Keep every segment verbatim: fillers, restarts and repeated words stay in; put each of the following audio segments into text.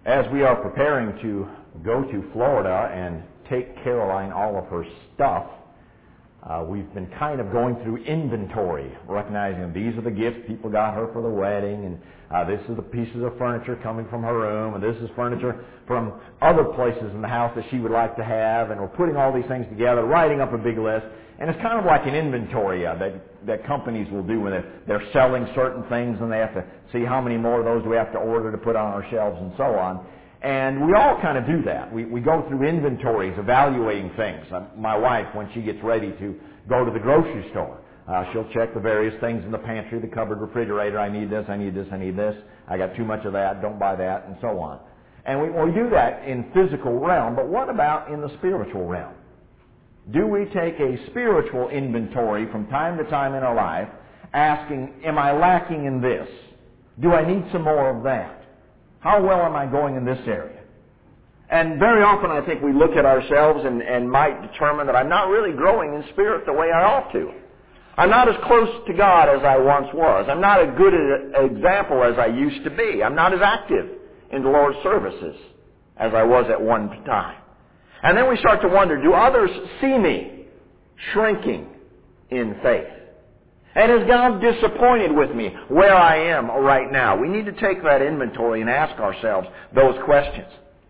As we are preparing to go to Florida and take Caroline all of her stuff, uh, we've been kind of going through inventory, recognizing these are the gifts people got her for the wedding, and uh, this is the pieces of furniture coming from her room, and this is furniture from other places in the house that she would like to have, and we're putting all these things together, writing up a big list, and it's kind of like an inventory uh, that, that companies will do when they're, they're selling certain things, and they have to see how many more of those do we have to order to put on our shelves and so on. And we all kind of do that. We, we go through inventories, evaluating things. Uh, my wife, when she gets ready to go to the grocery store, uh, she'll check the various things in the pantry, the cupboard, refrigerator. I need this, I need this, I need this. I got too much of that, don't buy that, and so on. And we, we do that in physical realm, but what about in the spiritual realm? Do we take a spiritual inventory from time to time in our life, asking, am I lacking in this? Do I need some more of that? How well am I going in this area? And very often I think we look at ourselves and, and might determine that I'm not really growing in spirit the way I ought to. I'm not as close to God as I once was. I'm not as good an example as I used to be. I'm not as active in the Lord's services as I was at one time. And then we start to wonder, do others see me shrinking in faith? And is God disappointed with me where I am right now? We need to take that inventory and ask ourselves those questions.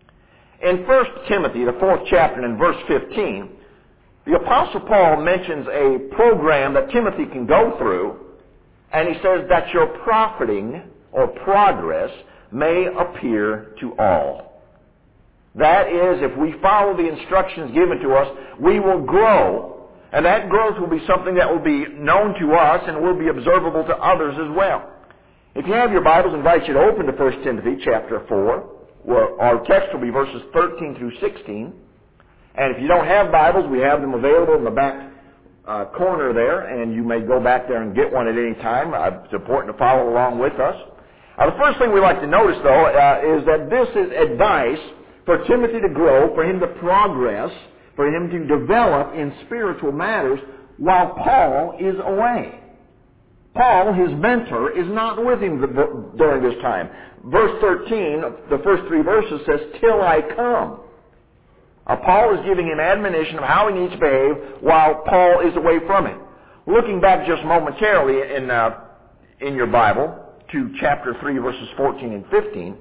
In First Timothy, the fourth chapter, and in verse fifteen, the Apostle Paul mentions a program that Timothy can go through, and he says that your profiting or progress may appear to all. That is, if we follow the instructions given to us, we will grow. And that growth will be something that will be known to us and will be observable to others as well. If you have your Bibles, I invite you to open to First Timothy chapter four, where our text will be verses thirteen through sixteen. And if you don't have Bibles, we have them available in the back uh, corner there, and you may go back there and get one at any time. Uh, it's important to follow along with us. Uh, the first thing we like to notice, though, uh, is that this is advice for Timothy to grow, for him to progress, for him to develop in spiritual matters while Paul is away. Paul, his mentor, is not with him during this time. Verse thirteen, the first three verses says, till I come. Uh, Paul is giving him admonition of how he needs to behave while Paul is away from him. Looking back just momentarily in, uh, in your Bible to chapter three, verses fourteen and fifteen,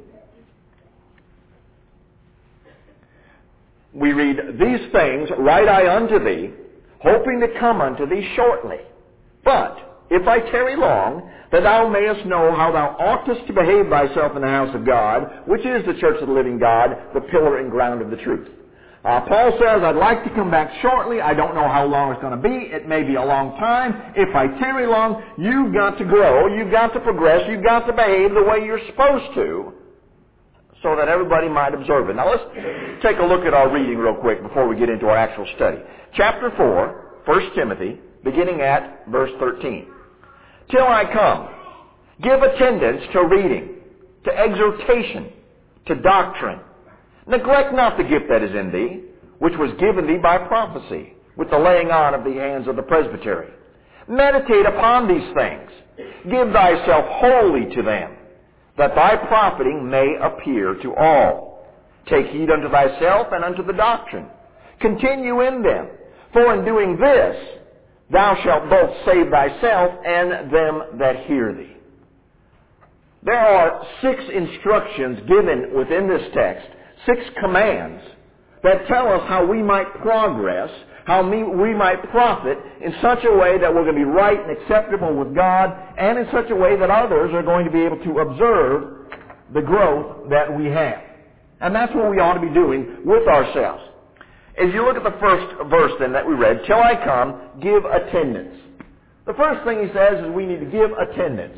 we read, these things write I unto thee, hoping to come unto thee shortly. But if I tarry long, that thou mayest know how thou oughtest to behave thyself in the house of God, which is the church of the living God, the pillar and ground of the truth. Uh, Paul says, I'd like to come back shortly. I don't know how long it's going to be. It may be a long time. If I tarry long, you've got to grow. You've got to progress. You've got to behave the way you're supposed to, so that everybody might observe it. Now let's take a look at our reading real quick before we get into our actual study. Chapter four, First Timothy, beginning at verse thirteen. Till I come, give attendance to reading, to exhortation, to doctrine. Neglect not the gift that is in thee, which was given thee by prophecy, with the laying on of the hands of the presbytery. Meditate upon these things. Give thyself wholly to them, that thy profiting may appear to all. Take heed unto thyself and unto the doctrine. Continue in them, for in doing this thou shalt both save thyself and them that hear thee. There are six instructions given within this text, six commands that tell us how we might progress, how we might profit in such a way that we're going to be right and acceptable with God, and in such a way that others are going to be able to observe the growth that we have. And that's what we ought to be doing with ourselves. As you look at the first verse then that we read, till I come, give attendance. The first thing he says is we need to give attendance.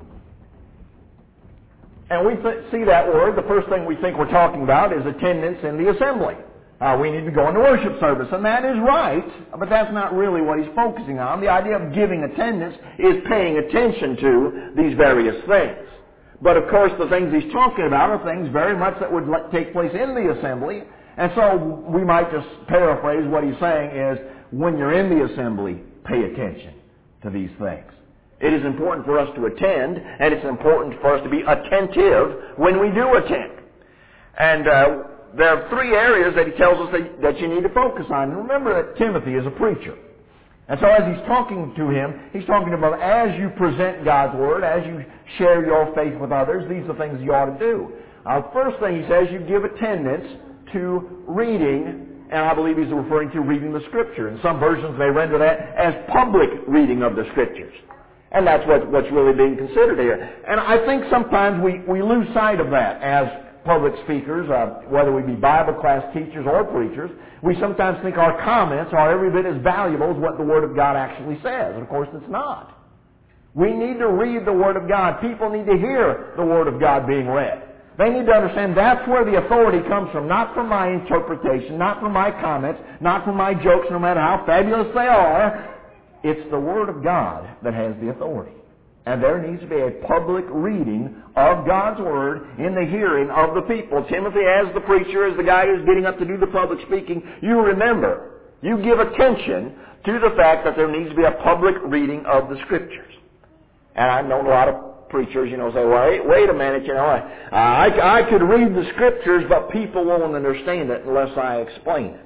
And we th- see that word, the first thing we think we're talking about is attendance in the assembly. Uh, we need to go into worship service, and that is right, but that's not really what he's focusing on. The idea of giving attendance is paying attention to these various things. But of course, the things he's talking about are things very much that would take place in the assembly, and so we might just paraphrase what he's saying is, when you're in the assembly, pay attention to these things. It is important for us to attend, and it's important for us to be attentive when we do attend. And uh, there are three areas that he tells us that, that you need to focus on. And remember that Timothy is a preacher. And so as he's talking to him, he's talking about as you present God's Word, as you share your faith with others, these are things you ought to do. Uh, first thing he says, you give attendance to reading, and I believe he's referring to reading the Scripture. In some versions they render that as public reading of the Scriptures. And that's what, what's really being considered here. And I think sometimes we, we lose sight of that as public speakers, uh, whether we be Bible class teachers or preachers. We sometimes think our comments are every bit as valuable as what the Word of God actually says. And of course it's not. We need to read the Word of God. People need to hear the Word of God being read. They need to understand that's where the authority comes from, not from my interpretation, not from my comments, not from my jokes, no matter how fabulous they are. It's the Word of God that has the authority. And there needs to be a public reading of God's Word in the hearing of the people. Timothy, as the preacher, as the guy who's getting up to do the public speaking, you remember, you give attention to the fact that there needs to be a public reading of the Scriptures. And I've known a lot of preachers, you know, say, well, wait, wait a minute, you know, I, I, I could read the Scriptures, but people won't understand it unless I explain it.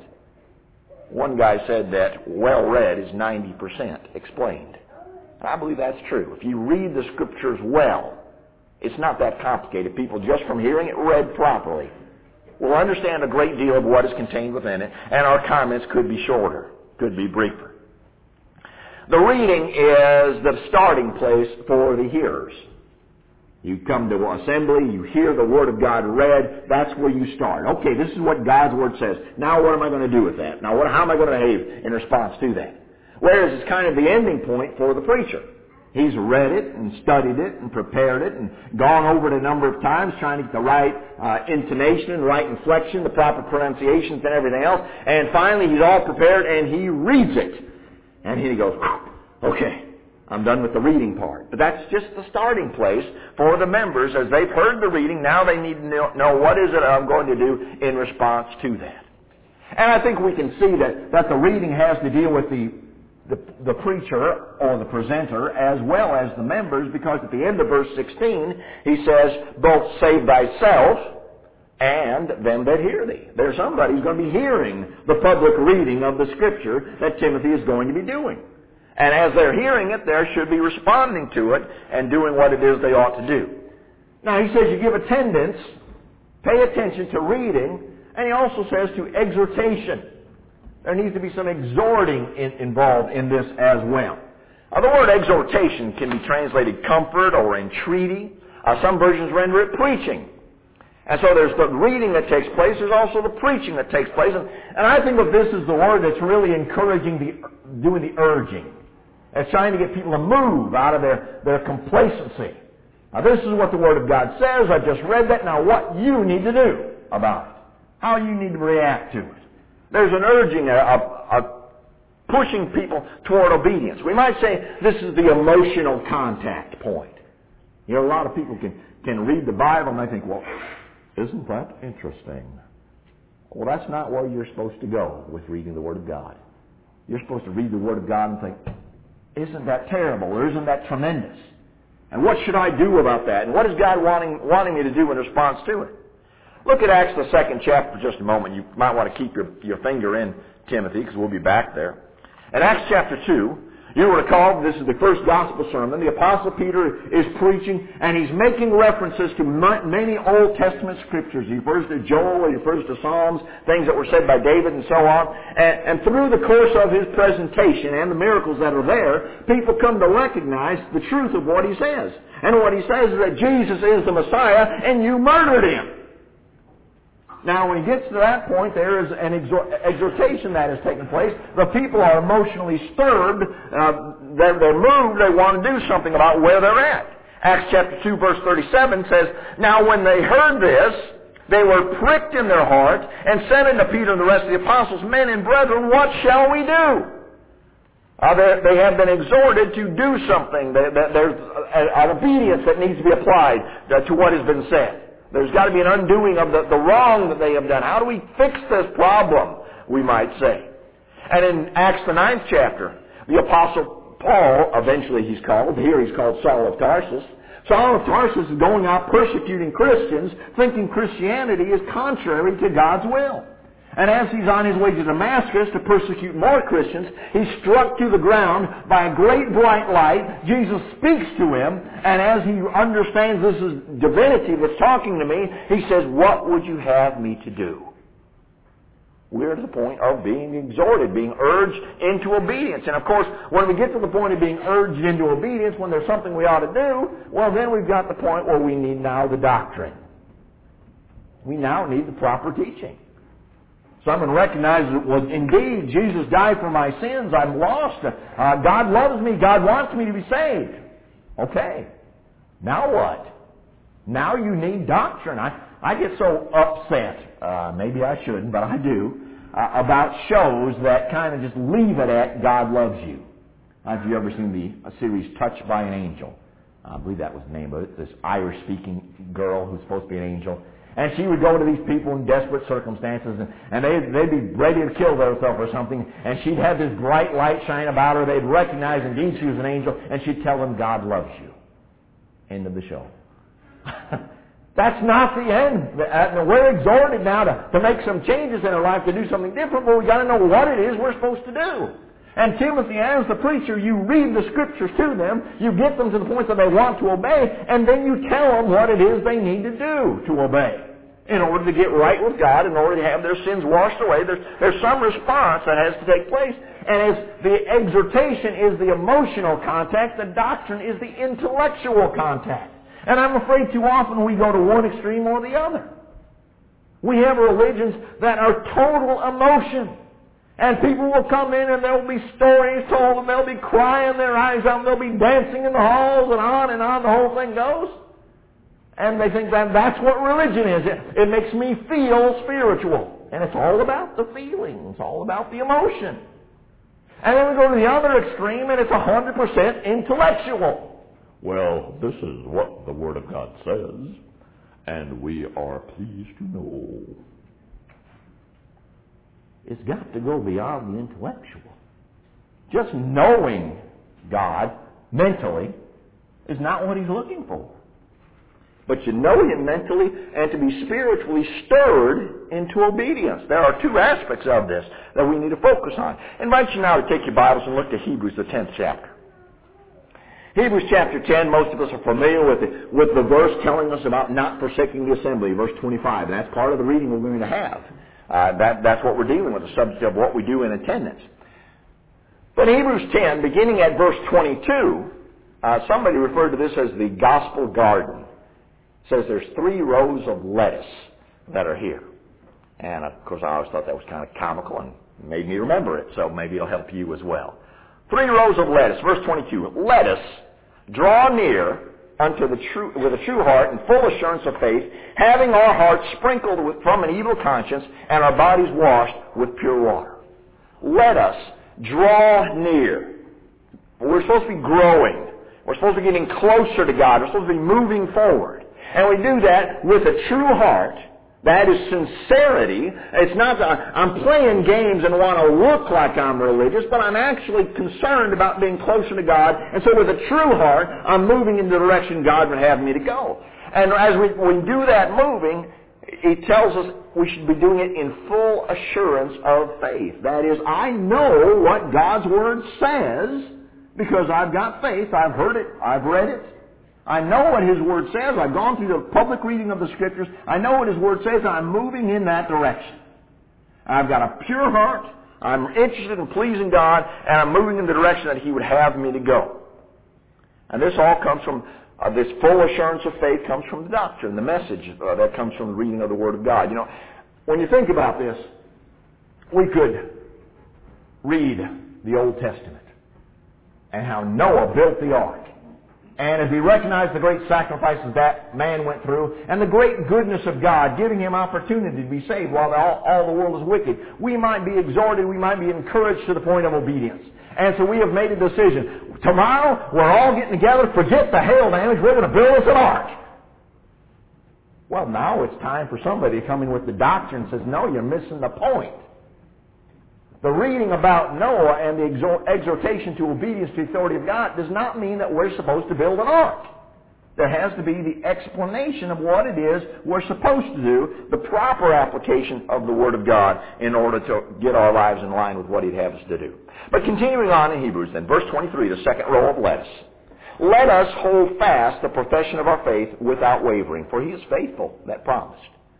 One guy said that well-read is ninety percent explained. And I believe that's true. If you read the Scriptures well, it's not that complicated. People, just from hearing it read properly, will understand a great deal of what is contained within it, and our comments could be shorter, could be briefer. The reading is the starting place for the hearers. You come to assembly, you hear the Word of God read, that's where you start. Okay, this is what God's Word says. Now what am I going to do with that? Now what, how am I going to behave in response to that? Whereas it's kind of the ending point for the preacher. He's read it and studied it and prepared it and gone over it a number of times trying to get the right uh, intonation and right inflection, the proper pronunciations and everything else. And finally he's all prepared and he reads it. And he goes, okay, I'm done with the reading part. But that's just the starting place for the members. As they've heard the reading, now they need to know, know what is it I'm going to do in response to that. And I think we can see that, that the reading has to deal with the The, the preacher or the presenter as well as the members, because at the end of verse sixteen he says, both save thyself and them that hear thee. There's somebody who's going to be hearing the public reading of the Scripture that Timothy is going to be doing. And as they're hearing it, they should be responding to it and doing what it is they ought to do. Now he says you give attendance, pay attention to reading, and he also says to exhortation. There needs to be some exhorting in, involved in this as well. Now, the word exhortation can be translated comfort or entreaty. Uh, some versions render it preaching. And so there's the reading that takes place. There's also the preaching that takes place. And, and I think of this as the word that's really encouraging, the doing the urging. It's trying to get people to move out of their, their complacency. Now, this is what the Word of God says. I just read that. Now, what you need to do about it. How you need to react to it. There's an urging, a, a, a pushing people toward obedience. We might say this is the emotional contact point. You know, a lot of people can, can read the Bible and they think, well, isn't that interesting? Well, that's not where you're supposed to go with reading the Word of God. You're supposed to read the Word of God and think, isn't that terrible or isn't that tremendous? And what should I do about that? And what is God wanting, wanting me to do in response to it? Look at Acts, the second chapter, for just a moment. You might want to keep your, your finger in Timothy, because we'll be back there. In Acts chapter two, you will recall this is the first gospel sermon. The Apostle Peter is preaching, and he's making references to many Old Testament scriptures. He refers to Joel, he refers to Psalms, things that were said by David, and so on. And, and through the course of his presentation and the miracles that are there, people come to recognize the truth of what he says. And what he says is that Jesus is the Messiah, and you murdered him. Now, when he gets to that point, there is an exhortation that has taken place. The people are emotionally stirred. Uh, they're, they're moved. They want to do something about where they're at. Acts chapter two, verse thirty-seven says, Now when they heard this, they were pricked in their heart and said unto Peter and the rest of the apostles, Men and brethren, what shall we do? Uh, they, they have been exhorted to do something. They, they, there's an obedience that needs to be applied uh, to what has been said. There's got to be an undoing of the, the wrong that they have done. How do we fix this problem, we might say? And in Acts the ninth chapter, the Apostle Paul, eventually he's called, here he's called Saul of Tarsus, Saul of Tarsus is going out persecuting Christians, thinking Christianity is contrary to God's will. And as he's on his way to Damascus to persecute more Christians, he's struck to the ground by a great bright light. Jesus speaks to him, and as he understands this is divinity that's talking to me, he says, "What would you have me to do?" We're at the point of being exhorted, being urged into obedience. And of course, when we get to the point of being urged into obedience, when there's something we ought to do, well, then we've got the point where we need now the doctrine. We now need the proper teaching. Someone recognizes that, well, indeed, Jesus died for my sins. I'm lost. Uh, God loves me. God wants me to be saved. Okay. Now what? Now you need doctrine. I, I get so upset, uh, maybe I shouldn't, but I do, uh, about shows that kind of just leave it at God loves you. Uh, have you ever seen the a series Touched by an Angel? Uh, I believe that was the name of it. This Irish-speaking girl who's supposed to be an angel. And she would go to these people in desperate circumstances, and, and they'd, they'd be ready to kill themselves or something, and she'd have this bright light shine about her. They'd recognize indeed she was an angel, and she'd tell them, God loves you. End of the show. That's not the end. We're exhorted now to, to make some changes in our life, to do something different, but we've got to know what it is we're supposed to do. And Timothy, as the preacher, you read the Scriptures to them, you get them to the point that they want to obey, and then you tell them what it is they need to do to obey in order to get right with God, in order to have their sins washed away. There's, there's some response that has to take place. And as the exhortation is the emotional contact, the doctrine is the intellectual contact. And I'm afraid too often we go to one extreme or the other. We have religions that are total emotion. And people will come in and there will be stories told and they'll be crying their eyes out and they'll be dancing in the halls and on and on the whole thing goes. And they think that that's what religion is. It, it makes me feel spiritual. And it's all about the feeling. It's all about the emotion. And then we go to the other extreme and it's one hundred percent intellectual. Well, this is what the Word of God says, and we are pleased to know. It's got to go beyond the intellectual. Just knowing God mentally is not what He's looking for. But you know Him mentally and to be spiritually stirred into obedience. There are two aspects of this that we need to focus on. I invite you now to take your Bibles and look to Hebrews, the tenth chapter. Hebrews chapter ten, most of us are familiar with the, with the verse telling us about not forsaking the assembly, verse twenty-five. And that's part of the reading we're going to have. Uh, that, that's what we're dealing with, the subject of what we do in attendance. But Hebrews ten, beginning at verse twenty-two, uh, somebody referred to this as the gospel garden. It says there's three rows of lettuce that are here. And of course I always thought that was kind of comical and made me remember it, so maybe it'll help you as well. Three rows of lettuce, verse twenty-two. Let us draw near unto the true, with a true heart and full assurance of faith, having our hearts sprinkled with, from an evil conscience and our bodies washed with pure water. Let us draw near. We're supposed to be growing. We're supposed to be getting closer to God. We're supposed to be moving forward. And we do that with a true heart. That is sincerity. It's not that I'm playing games and want to look like I'm religious, but I'm actually concerned about being closer to God. And so with a true heart, I'm moving in the direction God would have me to go. And as we, we do that moving, He tells us we should be doing it in full assurance of faith. That is, I know what God's Word says because I've got faith. I've heard it. I've read it. I know what His Word says. I've gone through the public reading of the Scriptures. I know what His Word says, and I'm moving in that direction. I've got a pure heart. I'm interested in pleasing God, and I'm moving in the direction that He would have me to go. And this all comes from, uh, this full assurance of faith comes from the doctrine, the message uh, that comes from the reading of the Word of God. You know, when you think about this, we could read the Old Testament and how Noah built the ark. And as we recognize the great sacrifices that man went through and the great goodness of God giving him opportunity to be saved while all, all the world is wicked, we might be exhorted, we might be encouraged to the point of obedience. And so we have made a decision. Tomorrow, we're all getting together, forget the hail damage, we're going to build us an ark. Well, now it's time for somebody to come in with the doctrine and says, no, you're missing the point. The reading about Noah and the exhortation to obedience to the authority of God does not mean that we're supposed to build an ark. There has to be the explanation of what it is we're supposed to do, the proper application of the Word of God in order to get our lives in line with what He'd have us to do. But continuing on in Hebrews then, verse twenty-three, the second row of let's. Let us hold fast the profession of our faith without wavering, for He is faithful that promised.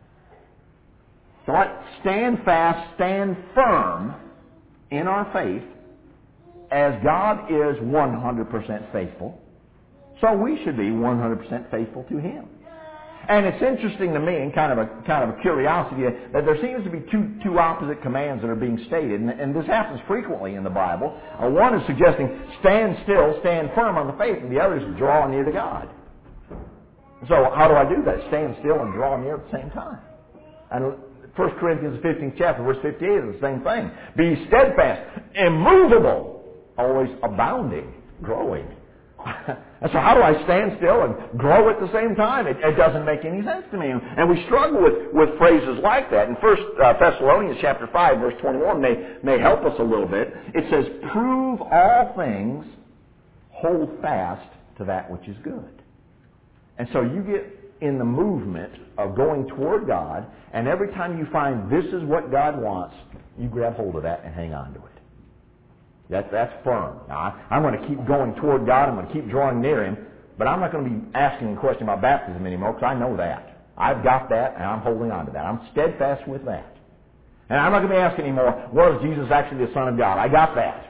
So let's stand fast, stand firm in our faith, as God is one hundred percent faithful. So we should be one hundred percent faithful to Him. And it's interesting to me, and kind of a kind of a curiosity, that there seems to be two two opposite commands that are being stated, and, and this happens frequently in the Bible. Uh, one is suggesting stand still, stand firm on the faith, and the other is draw near to God. So how do I do that? Stand still and draw near at the same time. And First Corinthians fifteenth chapter, verse fifty-eight is the same thing. Be steadfast, immovable, always abounding, growing. And so how do I stand still and grow at the same time? It, it doesn't make any sense to me. And we struggle with, with phrases like that. In First uh, Thessalonians chapter five, verse twenty-one may, may help us a little bit. It says, prove all things, hold fast to that which is good. And so you get in the movement of going toward God, and every time you find this is what God wants, you grab hold of that and hang on to it. That, that's firm. Now, I, I'm going to keep going toward God. I'm going to keep drawing near Him. But I'm not going to be asking a question about baptism anymore, because I know that. I've got that, and I'm holding on to that. I'm steadfast with that. And I'm not going to be asking anymore, was Jesus actually the Son of God? I got that.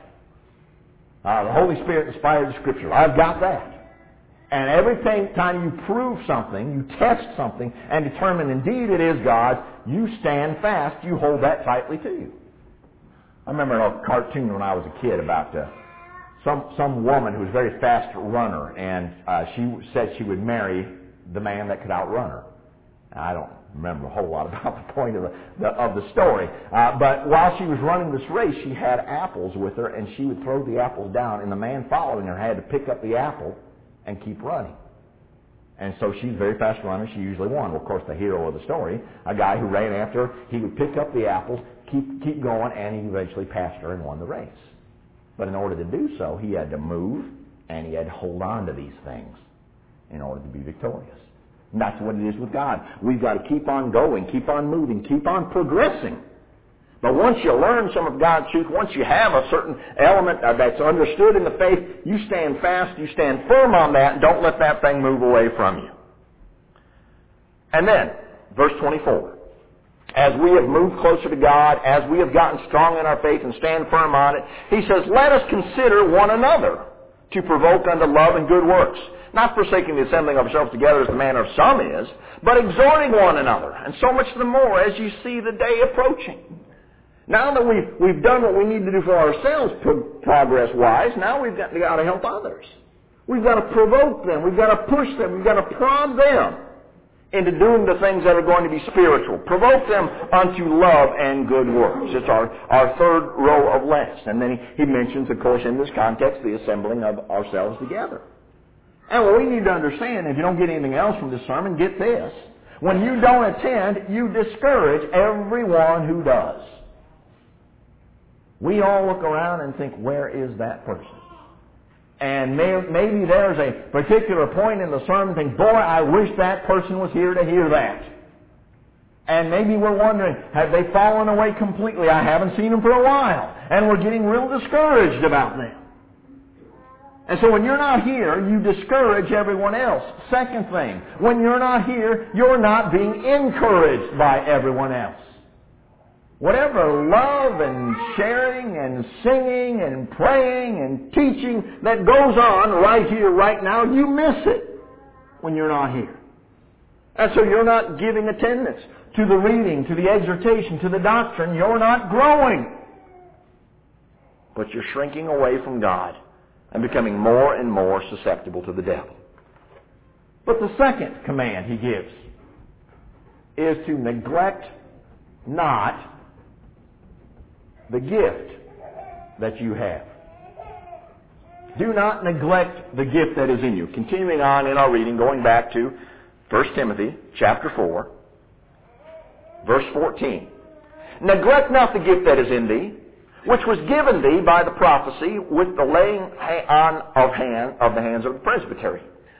Uh, the Holy Spirit inspired the Scripture. I've got that. And every time you prove something, you test something, and determine indeed it is God, you stand fast, you hold that tightly to you. I remember a cartoon when I was a kid about uh, some some woman who was a very fast runner, and uh, she said she would marry the man that could outrun her. I don't remember a whole lot about the point of the, the of the story, uh, but while she was running this race, she had apples with her, and she would throw the apples down, and the man following her had to pick up the apple and keep running. And so she's a very fast runner. She usually won. Well, of course, the hero of the story, a guy who ran after her, he would pick up the apples, keep keep going, and he eventually passed her and won the race. But in order to do so, he had to move, and he had to hold on to these things in order to be victorious. And that's what it is with God. We've got to keep on going, keep on moving, keep on progressing. But once you learn some of God's truth, once you have a certain element that's understood in the faith, you stand fast, you stand firm on that, and don't let that thing move away from you. And then, verse twenty-four. As we have moved closer to God, as we have gotten strong in our faith and stand firm on it, he says, let us consider one another to provoke unto love and good works, not forsaking the assembling of ourselves together as the manner of some is, but exhorting one another, and so much the more as you see the day approaching. Now that we've, we've done what we need to do for ourselves pro- progress-wise, now we've got, got to help others. We've got to provoke them. We've got to push them. We've got to prod them into doing the things that are going to be spiritual. Provoke them unto love and good works. It's our, our third row of less. And then he, he mentions, of course, in this context, the assembling of ourselves together. And what we need to understand, if you don't get anything else from this sermon, get this. When you don't attend, you discourage everyone who does. We all look around and think, where is that person? And may, maybe there's a particular point in the sermon, think, boy, I wish that person was here to hear that. And maybe we're wondering, have they fallen away completely? I haven't seen them for a while. And we're getting real discouraged about them. And so when you're not here, you discourage everyone else. Second thing, when you're not here, you're not being encouraged by everyone else. Whatever love and sharing and singing and praying and teaching that goes on right here, right now, you miss it when you're not here. And so you're not giving attendance to the reading, to the exhortation, to the doctrine. You're not growing. But you're shrinking away from God and becoming more and more susceptible to the devil. But the second command he gives is to neglect not the gift that you have. Do not neglect the gift that is in you. Continuing on in our reading, going back to First Timothy chapter four, verse fourteen. Neglect not the gift that is in thee, which was given thee by the prophecy with the laying on of hand of the hands of the presbytery.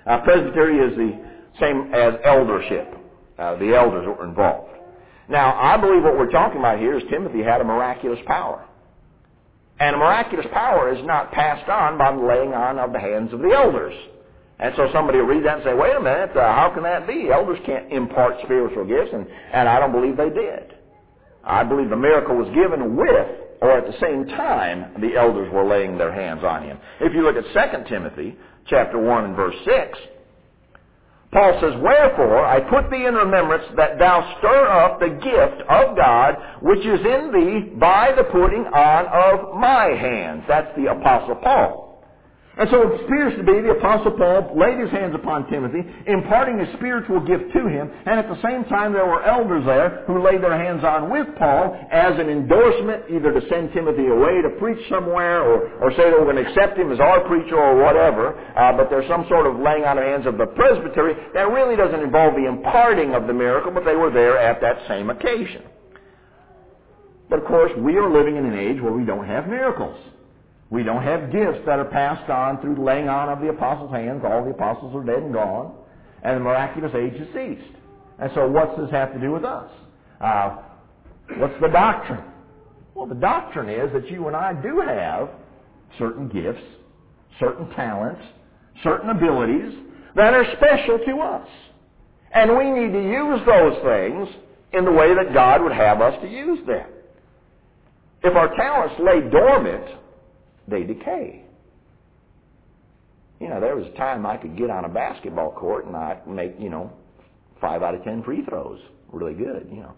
Uh, presbytery is the same as eldership. Uh, the elders were involved. Now, I believe what we're talking about here is Timothy had a miraculous power. And a miraculous power is not passed on by the laying on of the hands of the elders. And so somebody will read that and say, wait a minute, uh, how can that be? Elders can't impart spiritual gifts, and, and I don't believe they did. I believe the miracle was given with, or at the same time, the elders were laying their hands on him. If you look at Second Timothy chapter one and verse six, Paul says, wherefore I put thee in remembrance that thou stir up the gift of God which is in thee by the putting on of my hands. That's the Apostle Paul. And so it appears to be the Apostle Paul laid his hands upon Timothy, imparting his spiritual gift to him, and at the same time there were elders there who laid their hands on with Paul as an endorsement, either to send Timothy away to preach somewhere, or, or say that we're going to accept him as our preacher or whatever, uh, but there's some sort of laying on of hands of the presbytery that really doesn't involve the imparting of the miracle, but they were there at that same occasion. But of course, we are living in an age where we don't have miracles. We don't have gifts that are passed on through the laying on of the apostles' hands. All the apostles are dead and gone, and the miraculous age has ceased. And so what's this have to do with us? Uh, what's the doctrine? Well, the doctrine is that you and I do have certain gifts, certain talents, certain abilities that are special to us. And we need to use those things in the way that God would have us to use them. If our talents lay dormant, they decay. You know, there was a time I could get on a basketball court and I'd make, you know, five out of ten free throws. Really good, you know.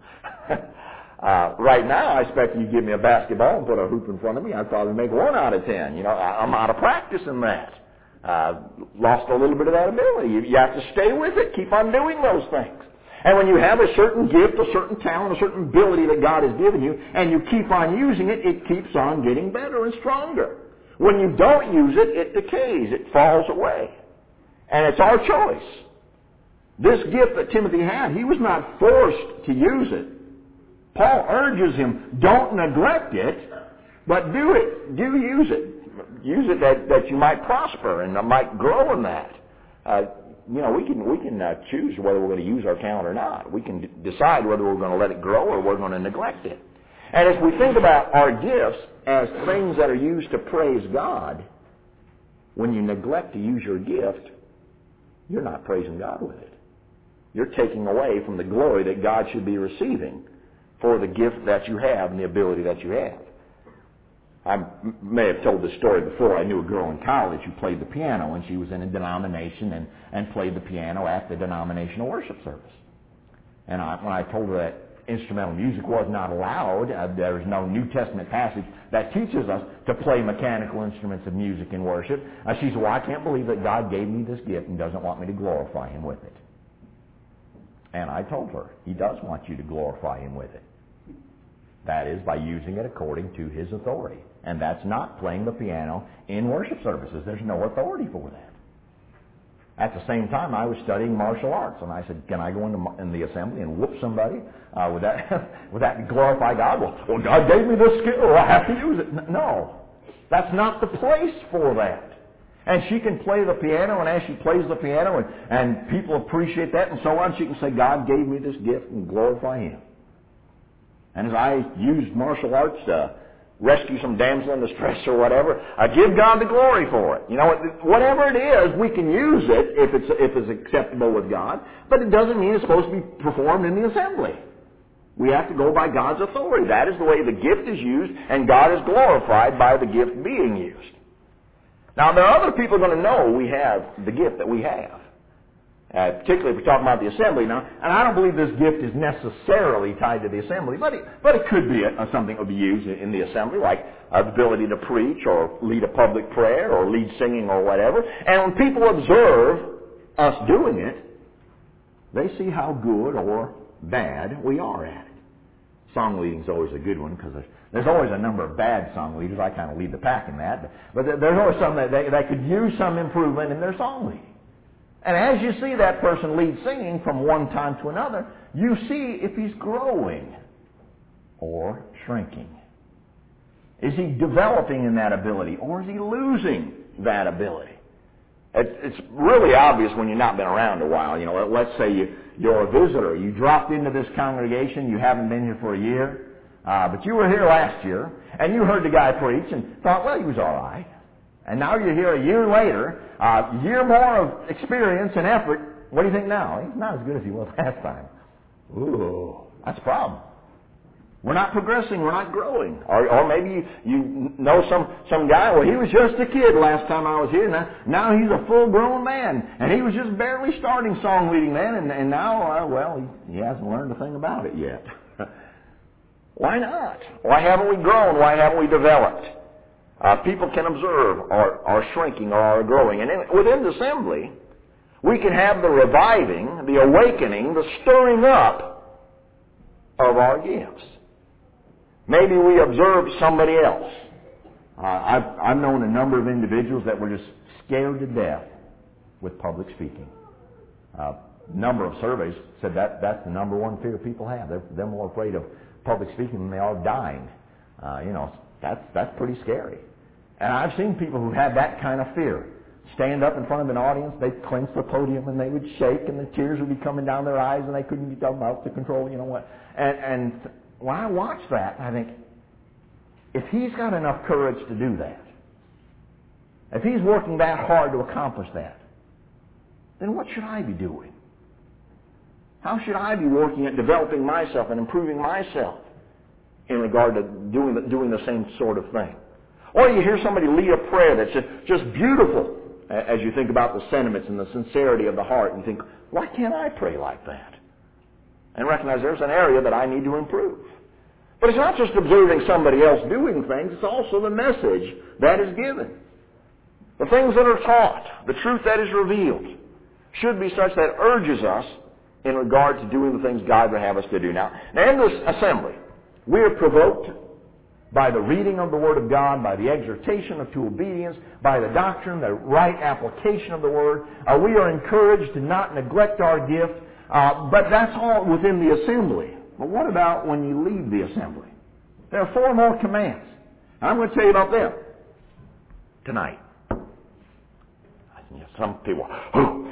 uh, right now, I expect you give me a basketball and put a hoop in front of me, I'd probably make one out of ten. You know, I, I'm out of practice in that. Uh, lost a little bit of that ability. You, you have to stay with it. Keep on doing those things. And when you have a certain gift, a certain talent, a certain ability that God has given you, and you keep on using it, it keeps on getting better and stronger. When you don't use it, it decays. It falls away. And it's our choice. This gift that Timothy had, he was not forced to use it. Paul urges him, don't neglect it, but do it. Do use it. Use it that, that you might prosper and might grow in that. Uh, You know, we can we can uh, choose whether we're going to use our talent or not. We can d- decide whether we're going to let it grow or we're going to neglect it. And if we think about our gifts as things that are used to praise God, when you neglect to use your gift, you're not praising God with it. You're taking away from the glory that God should be receiving for the gift that you have and the ability that you have. I may have told this story before. I knew a girl in college who played the piano, and she was in a denomination and, and played the piano at the denominational worship service. And I, when I told her that instrumental music was not allowed, uh, there is no New Testament passage that teaches us to play mechanical instruments of music in worship, uh, she said, well, I can't believe that God gave me this gift and doesn't want me to glorify Him with it. And I told her, He does want you to glorify Him with it. That is, by using it according to His authority. And that's not playing the piano in worship services. There's no authority for that. At the same time, I was studying martial arts, and I said, can I go into in the assembly and whoop somebody? Uh, would that would that glorify God? Well, well, God gave me this skill. I have to use it. No. That's not the place for that. And she can play the piano, and as she plays the piano, and, and people appreciate that, and so on, she can say, God gave me this gift, and glorify Him. And as I used martial arts to rescue some damsel in distress or whatever, I give God the glory for it. You know, whatever it is, we can use it if it's if it's acceptable with God, but it doesn't mean it's supposed to be performed in the assembly. We have to go by God's authority. That is the way the gift is used, and God is glorified by the gift being used. Now, there are other people going to know we have the gift that we have. Uh, particularly if we're talking about the assembly now. And I don't believe this gift is necessarily tied to the assembly, but it, but it could be a, a, something that would be used in, in the assembly, like uh, the ability to preach or lead a public prayer or lead singing or whatever. And when people observe us doing it, they see how good or bad we are at it. Song leading is always a good one because there's, there's always a number of bad song leaders. I kind of lead the pack in that. But, but there's always some that, they, that could use some improvement in their song leading. And as you see that person lead singing from one time to another, you see if he's growing or shrinking. Is he developing in that ability or is he losing that ability? It's really obvious when you've not been around a while. You know, let's say you, you're a visitor. You dropped into this congregation. You haven't been here for a year. Uh, but you were here last year, and you heard the guy preach and thought, well, he was all right. And now you're here a year later, a uh, year more of experience and effort. What do you think now? He's not as good as he was last time. Ooh, that's a problem. We're not progressing. We're not growing. Or, or maybe you, you know some, some guy, well, he was just a kid last time I was here. Now, now he's a full-grown man. And he was just barely starting song leading then. And, and now, uh, well, he, he hasn't learned a thing about it yet. Why not? Why haven't we grown? Why haven't we developed? Uh, people can observe our, our shrinking or our growing. And in, within the assembly, we can have the reviving, the awakening, the stirring up of our gifts. Maybe we observe somebody else. Uh, I've, I've known a number of individuals that were just scared to death with public speaking. A uh, number of surveys said that that's the number one fear people have. They're, they're more afraid of public speaking than they are dying. Uh, you know, that's, that's pretty scary. And I've seen people who had that kind of fear stand up in front of an audience, they'd clench the podium and they would shake and the tears would be coming down their eyes and they couldn't get their mouth to control, you know what. And, and when I watch that, I think, if he's got enough courage to do that, if he's working that hard to accomplish that, then what should I be doing? How should I be working at developing myself and improving myself in regard to doing the, doing the same sort of thing? Or you hear somebody lead a prayer that's just, just beautiful as you think about the sentiments and the sincerity of the heart, and you think, why can't I pray like that? And recognize there's an area that I need to improve. But it's not just observing somebody else doing things, it's also the message that is given. The things that are taught, the truth that is revealed, should be such that urges us in regard to doing the things God would have us to do. Now, now in this assembly, we are provoked by the reading of the Word of God, by the exhortation of to obedience, by the doctrine, the right application of the Word. Uh, we are encouraged to not neglect our gift, uh, but that's all within the assembly. But what about when you leave the assembly? There are four more commands. I'm going to tell you about them tonight. Some people, oh.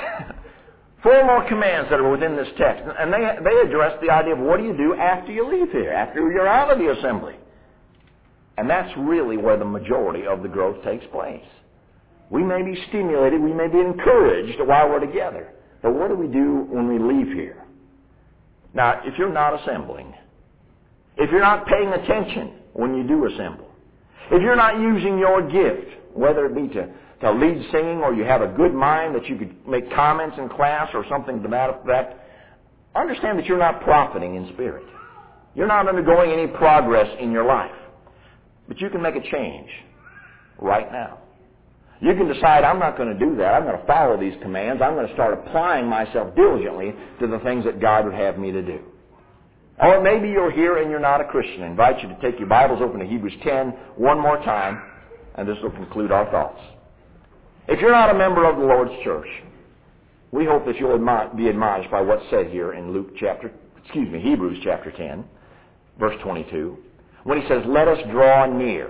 Four more commands that are within this text. And they, they address the idea of what do you do after you leave here, after you're out of the assembly. And that's really where the majority of the growth takes place. We may be stimulated, we may be encouraged while we're together. But what do we do when we leave here? Now, if you're not assembling, if you're not paying attention when you do assemble, if you're not using your gift, whether it be to, to lead singing or you have a good mind that you could make comments in class or something to that effect, understand that you're not profiting in spirit. You're not undergoing any progress in your life. But you can make a change right now. You can decide, I'm not going to do that. I'm going to follow these commands. I'm going to start applying myself diligently to the things that God would have me to do. Or maybe you're here and you're not a Christian. I invite you to take your Bibles open to Hebrews ten one more time, and this will conclude our thoughts. If you're not a member of the Lord's church, we hope that you'll be admonished by what's said here in Luke chapter, excuse me, Hebrews chapter ten, verse twenty-two. When he says, let us draw near.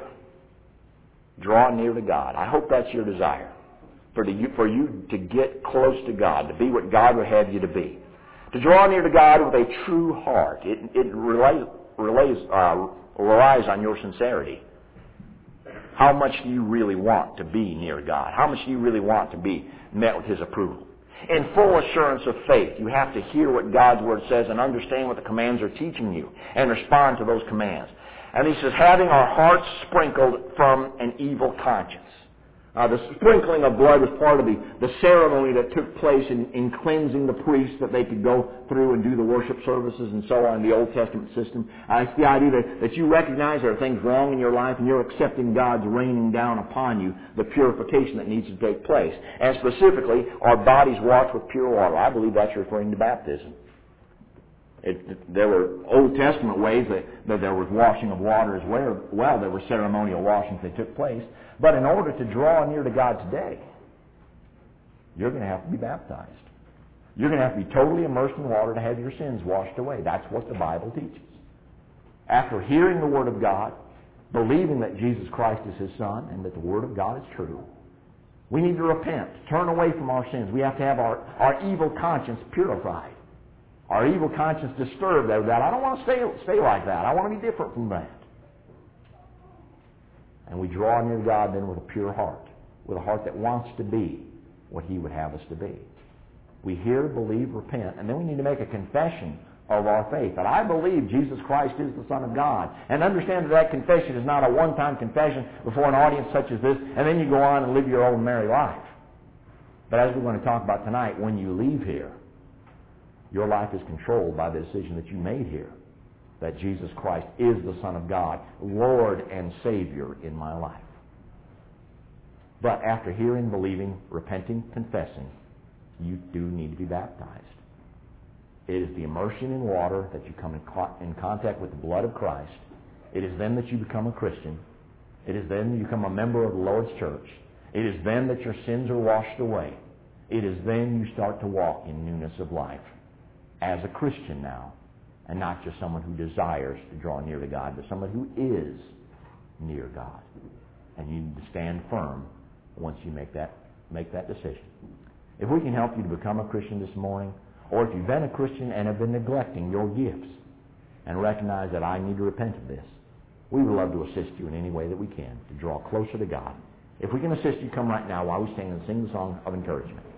Draw near to God. I hope that's your desire. For, to, for you to get close to God, to be what God would have you to be. To draw near to God with a true heart. It, it relays, relays, uh, relies on your sincerity. How much do you really want to be near God? How much do you really want to be met with His approval? In full assurance of faith, you have to hear what God's Word says and understand what the commands are teaching you and respond to those commands. And he says, having our hearts sprinkled from an evil conscience. Uh, the sprinkling of blood was part of the, the ceremony that took place in, in cleansing the priests that they could go through and do the worship services and so on in the Old Testament system. Uh, it's the idea that, that you recognize there are things wrong in your life and you're accepting God's raining down upon you the purification that needs to take place. And specifically, our bodies washed with pure water. I believe that's referring to baptism. It, there were Old Testament ways that, that there was washing of water as well. Well, there were ceremonial washings that took place. But in order to draw near to God today, you're going to have to be baptized. You're going to have to be totally immersed in water to have your sins washed away. That's what the Bible teaches. After hearing the Word of God, believing that Jesus Christ is His Son and that the Word of God is true, We need to repent, turn away from our sins. We have to have our, our evil conscience purified. Our evil conscience disturbed over that. I don't want to stay, stay like that. I want to be different from that. And we draw near God then with a pure heart, with a heart that wants to be what He would have us to be. We hear, believe, repent, and then we need to make a confession of our faith. That I believe Jesus Christ is the Son of God. And understand that that confession is not a one-time confession before an audience such as this, and then you go on and live your own merry life. But as we're going to talk about tonight, when you leave here, your life is controlled by the decision that you made here. That Jesus Christ is the Son of God, Lord and Savior in my life. But after hearing, believing, repenting, confessing, you do need to be baptized. It is the immersion in water that you come in, co- in contact with the blood of Christ. It is then that you become a Christian. It is then you become a member of the Lord's church. It is then that your sins are washed away. It is then you start to walk in newness of life as a Christian now, and not just someone who desires to draw near to God, but someone who is near God. And you need to stand firm once you make that, make that decision. If we can help you to become a Christian this morning, or if you've been a Christian and have been neglecting your gifts and recognize that I need to repent of this, we would love to assist you in any way that we can to draw closer to God. If we can assist you, come right now while we sing and sing the song of encouragement.